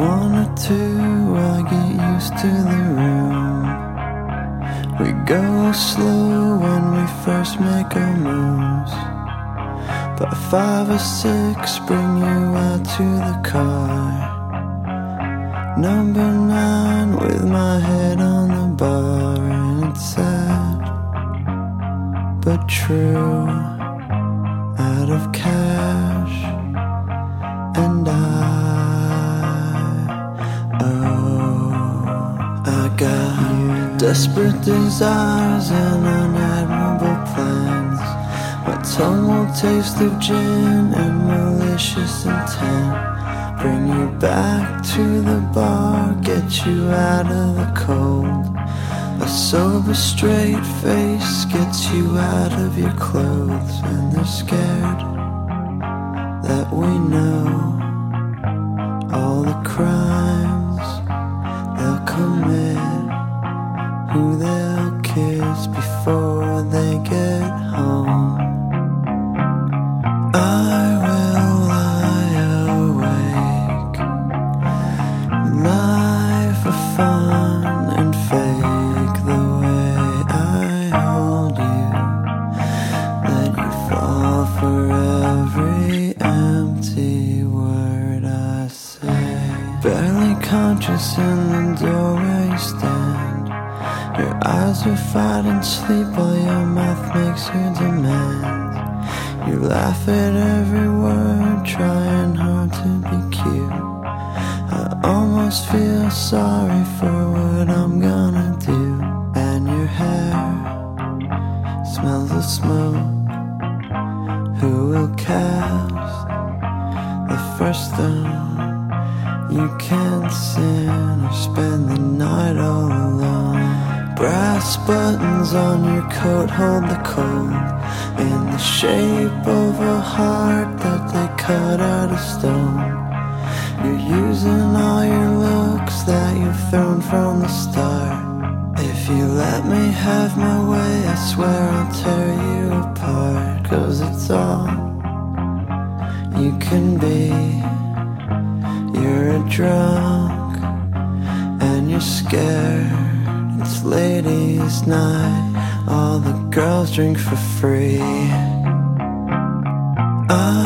one or two, I get used to the room. We go slow when we first make our moves. By 5 or 6, bring you out to the car. Number 9 with my head on the bar. And it's sad but true, out of cash. And I got desperate desires and unadmirable plans. My tongue will taste of gin and malicious intent. Bring you back to the bar, get you out of the cold. A sober straight face gets you out of your clothes. And they're scared that we know all the crimes they'll commit, who they'll kiss before they get home. I will lie awake, lie for fun and fake the way I hold you, let you fall for every empty word I say. Barely conscious in the doorway you stand. Your eyes are fighting sleep while your mouth makes your demands. You laugh at every word, trying hard to be cute. I almost feel sorry for what I'm gonna do. And your hair smells of smoke. Who will cast the first stone? You can't sin or spend the night all alone. Brass buttons on your coat hold the cold in the shape of a heart that they cut out of stone. You're using all your looks that you've thrown from the start. If you let me have my way, I swear I'll tear you apart. 'Cause it's all you can be. You're a drunk and you're scared. It's ladies' night, all the girls drink for free.